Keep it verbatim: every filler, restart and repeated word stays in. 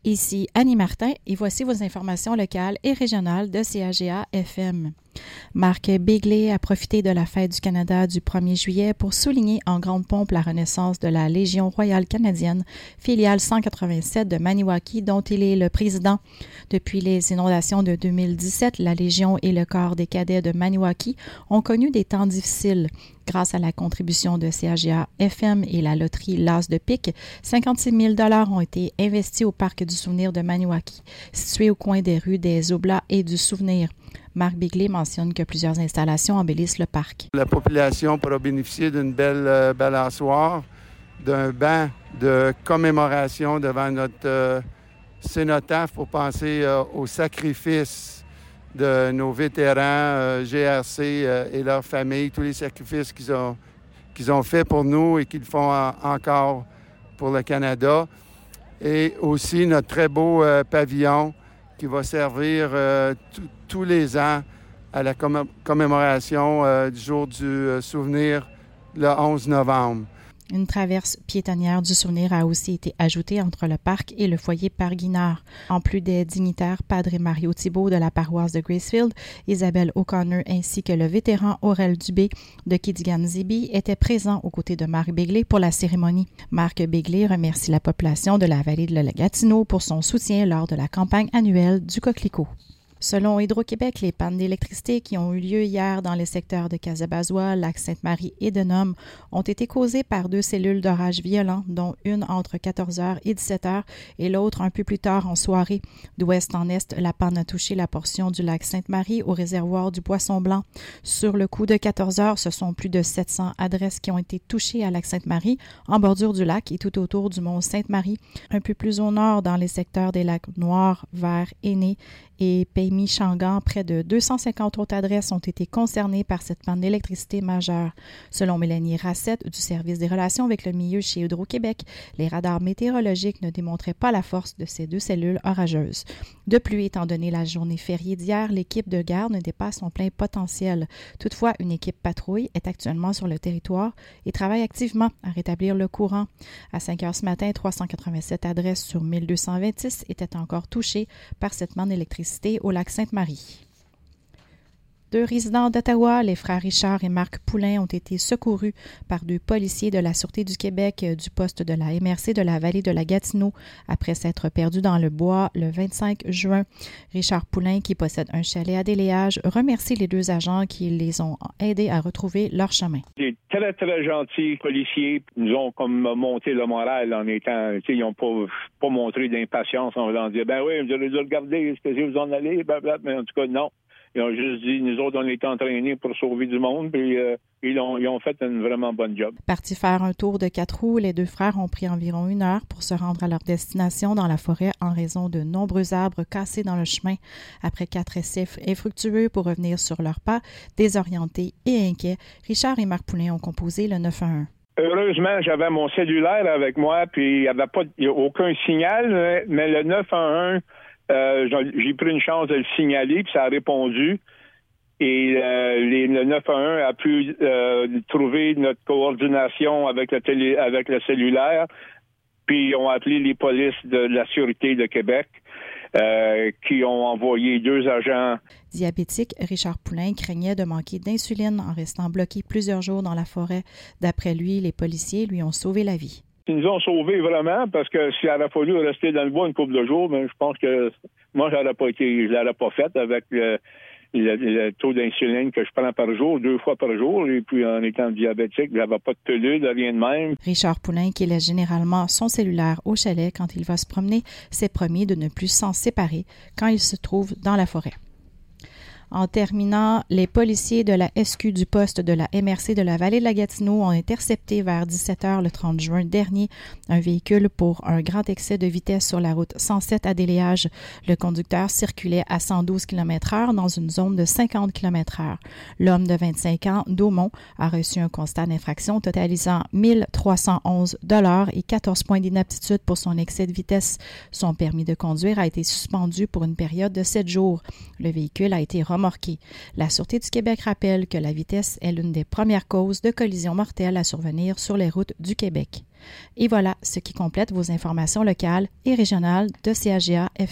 Ici Annie Martin et voici vos informations locales et régionales de C A G A F M. Marc Begley a profité de la Fête du Canada du premier juillet pour souligner en grande pompe la renaissance de la Légion royale canadienne, filiale cent quatre-vingt-sept de Maniwaki, dont il est le président. Depuis les inondations de deux mille dix-sept, la Légion et le corps des cadets de Maniwaki ont connu des temps difficiles. Grâce à la contribution de C A G A F M et la loterie L'As de pique, cinquante-six mille dollars ont été investis au Parc du souvenir de Maniwaki, situé au coin des rues des Oblats et du Souvenir. Marc Begley mentionne que plusieurs installations embellissent le parc. La population pourra bénéficier d'une belle euh, balançoire, d'un banc de commémoration devant notre euh, cénotaphe pour penser euh, au sacrifice de nos vétérans euh, G R C euh, et leurs familles, tous les sacrifices qu'ils ont, qu'ils ont faits pour nous et qu'ils font en, encore pour le Canada. Et aussi notre très beau euh, pavillon qui va servir euh, t- tous les ans à la comm- commémoration euh, du jour du euh, souvenir le onze novembre. Une traverse piétonnière du souvenir a aussi été ajoutée entre le parc et le foyer Parguinard. En plus des dignitaires, Padre Mario Thibault de la paroisse de Gracefield, Isabelle O'Connor ainsi que le vétéran Aurel Dubé de Kidigan-Zibi étaient présents aux côtés de Marc Begley pour la cérémonie. Marc Begley remercie la population de la vallée de la Gatineau pour son soutien lors de la campagne annuelle du Coquelicot. Selon Hydro-Québec, les pannes d'électricité qui ont eu lieu hier dans les secteurs de Casabazois, Lac-Sainte-Marie et Denham ont été causées par deux cellules d'orage violents, dont une entre quatorze heures et dix-sept heures et l'autre un peu plus tard en soirée. D'ouest en est, la panne a touché la portion du lac Sainte-Marie au réservoir du Poisson-Blanc. Sur le coup de quatorze heures, ce sont plus de sept cents adresses qui ont été touchées à Lac-Sainte-Marie, en bordure du lac et tout autour du mont Sainte-Marie. Un peu plus au nord, dans les secteurs des lacs Noirs, Vert, Aîné et Pays-Changan, près de deux cent cinquante autres adresses ont été concernées par cette panne d'électricité majeure. Selon Mélanie Rassette du service des relations avec le milieu chez Hydro-Québec, les radars météorologiques ne démontraient pas la force de ces deux cellules orageuses. De plus, étant donné la journée fériée d'hier, l'équipe de garde ne dépasse son plein potentiel. Toutefois, une équipe patrouille est actuellement sur le territoire et travaille activement à rétablir le courant. À cinq heures ce matin, trois cent quatre-vingt-sept adresses sur mille deux cent vingt-six étaient encore touchées par cette panne d'électricité au lac Sainte-Marie. Deux résidents d'Ottawa, les frères Richard et Marc Poulain, ont été secourus par deux policiers de la Sûreté du Québec du poste de la M R C de la vallée de la Gatineau après s'être perdus dans le bois le vingt-cinq juin. Richard Poulain, qui possède un chalet à Déléage, remercie les deux agents qui les ont aidés à retrouver leur chemin. Des très, très gentils policiers nous ont comme monté le moral en étant, tu sais, ils n'ont pas, pas montré d'impatience en voulant dire, ben oui, vous allez regarder, est-ce que vous en allez, blablabla, mais en tout cas, non. Ils ont juste dit, nous autres, on est entraînés pour sauver du monde, puis euh, ils, ont, ils ont fait une vraiment bonne job. Partis faire un tour de quatre roues, les deux frères ont pris environ une heure pour se rendre à leur destination dans la forêt en raison de nombreux arbres cassés dans le chemin. Après quatre essais infructueux pour revenir sur leurs pas, désorientés et inquiets, Richard et Marc Poulain ont composé le neuf un un. Heureusement, j'avais mon cellulaire avec moi, puis il n'y avait pas il y a aucun signal, mais le neuf un un, Euh, j'ai pris une chance de le signaler, puis ça a répondu. Et euh, les, le neuf un un a pu euh, trouver notre coordination avec le, télé, avec le cellulaire, puis ils ont appelé les polices de la Sûreté de Québec, euh, qui ont envoyé deux agents. Diabétique, Richard Poulain craignait de manquer d'insuline en restant bloqué plusieurs jours dans la forêt. D'après lui, les policiers lui ont sauvé la vie. Ils nous ont sauvés vraiment parce que s'il aurait fallu rester dans le bois une couple de jours, mais je pense que moi, je n'aurais pas été, je l'aurais pas fait avec le, le, le taux d'insuline que je prends par jour, deux fois par jour. Et puis, en étant diabétique, je n'avais pas de pilule, rien de même. Richard Poulain, qui laisse généralement son cellulaire au chalet quand il va se promener, s'est promis de ne plus s'en séparer quand il se trouve dans la forêt. En terminant, les policiers de la S Q du poste de la M R C de la vallée de la Gatineau ont intercepté vers dix-sept heures le trente juin dernier un véhicule pour un grand excès de vitesse sur la route cent sept à Déléage. Le conducteur circulait à cent douze kilomètres heure dans une zone de cinquante kilomètres heure. L'homme de vingt-cinq ans, d'Aumont, a reçu un constat d'infraction totalisant mille trois cent onze dollars et quatorze points d'inaptitude pour son excès de vitesse. Son permis de conduire a été suspendu pour une période de sept jours. Le véhicule a été remonté remorqués. La Sûreté du Québec rappelle que la vitesse est l'une des premières causes de collisions mortelles à survenir sur les routes du Québec. Et voilà ce qui complète vos informations locales et régionales de C A G A F M.